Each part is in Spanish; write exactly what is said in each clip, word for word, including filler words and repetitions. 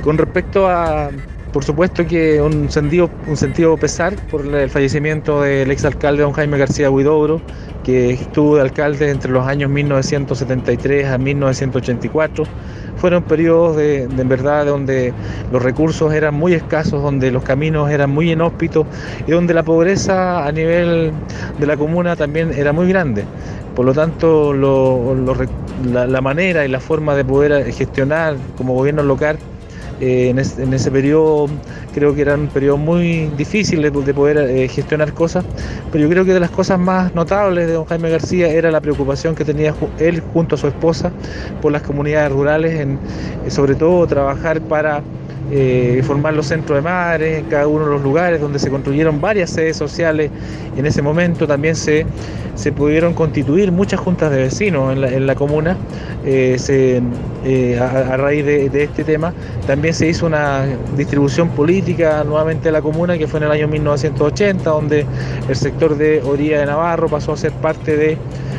Con respecto a, por supuesto que un sentido, un sentido pesar por el fallecimiento del exalcalde don Jaime García Huidobro, que estuvo de alcalde entre los años mil novecientos setenta y tres a mil novecientos ochenta y cuatro. Fueron periodos de, de en verdad donde los recursos eran muy escasos, donde los caminos eran muy inhóspitos y donde la pobreza a nivel de la comuna también era muy grande. Por lo tanto, lo, lo, la, la manera y la forma de poder gestionar como gobierno local Eh, en, es, en ese periodo creo que era un periodo muy difícil de, de poder eh, gestionar cosas, pero yo creo que de las cosas más notables de don Jaime García era la preocupación que tenía él junto a su esposa por las comunidades rurales, en, eh, sobre todo trabajar para eh, formar los centros de madres en cada uno de los lugares donde se construyeron varias sedes sociales, y en ese momento también se, se pudieron constituir muchas juntas de vecinos en la, en la comuna. Eh, se, eh, a, a raíz de, de este tema también se hizo una distribución política nuevamente de la comuna, que fue en el año mil novecientos ochenta, donde el sector de Oría de Navarro pasó a ser parte de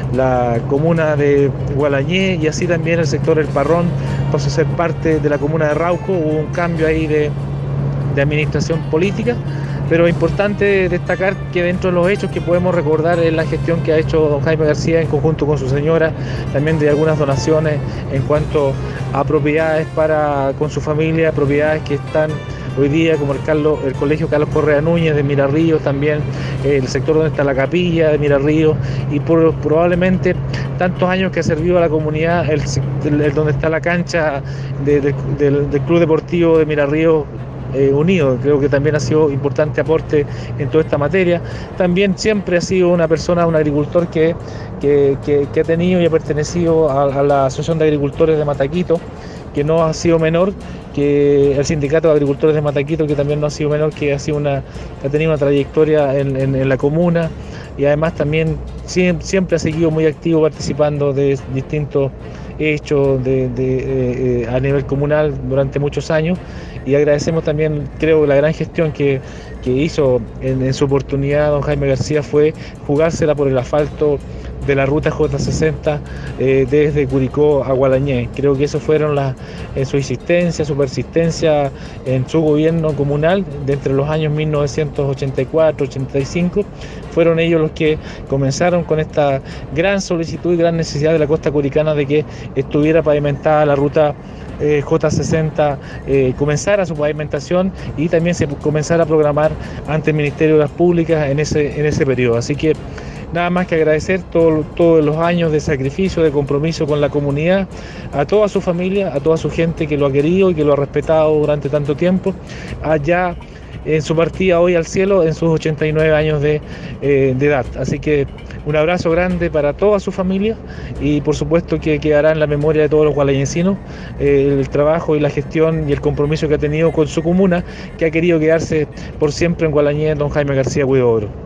la comuna de Gualañé, y así también el sector El Parrón pasó a ser parte de la comuna de Rauco. Hubo un cambio ahí de, de administración política, pero es importante destacar que dentro de los hechos que podemos recordar es la gestión que ha hecho don Jaime García en conjunto con su señora, también de algunas donaciones en cuanto a propiedades para con su familia, propiedades que están hoy día, como el, Carlos, el Colegio Carlos Correa Núñez de Mirarríos, también eh, el sector donde está la capilla de Mirarríos, y por, probablemente tantos años que ha servido a la comunidad, el, el, el donde está la cancha de, de, del, del Club Deportivo de Mirarríos eh, Unido. Creo que también ha sido importante aporte en toda esta materia. También siempre ha sido una persona, un agricultor que, que, que, que ha tenido y ha pertenecido a, a la Asociación de Agricultores de Mataquito, que no ha sido menor, que el Sindicato de Agricultores de Mataquito, que también no ha sido menor, que ha, sido una, ha tenido una trayectoria en, en, en la comuna, y además también siempre, siempre ha seguido muy activo participando de distintos hechos de, de, eh, a nivel comunal durante muchos años. Y agradecemos también, creo, la gran gestión que, que hizo en, en su oportunidad don Jaime García, fue jugársela por el asfalto de la ruta J sesenta eh, desde Curicó a Gualañé. Creo que eso fueron las, en su insistencia, su persistencia en su gobierno comunal de entre los años mil novecientos ochenta y cuatro ochenta y cinco, fueron ellos los que comenzaron con esta gran solicitud y gran necesidad de la costa curicana de que estuviera pavimentada la ruta Eh, J sesenta, eh, comenzara su pavimentación y también se comenzara a programar ante el Ministerio de las Públicas en ese, en ese periodo. Así que nada más que agradecer todo, todos los años de sacrificio, de compromiso con la comunidad, a toda su familia, a toda su gente que lo ha querido y que lo ha respetado durante tanto tiempo, allá en su partida hoy al cielo en sus ochenta y nueve años de, eh, de edad. Así que un abrazo grande para toda su familia, y por supuesto que quedará en la memoria de todos los gualañesinos eh, el trabajo y la gestión y el compromiso que ha tenido con su comuna, que ha querido quedarse por siempre en Gualañé don Jaime García Huidobro.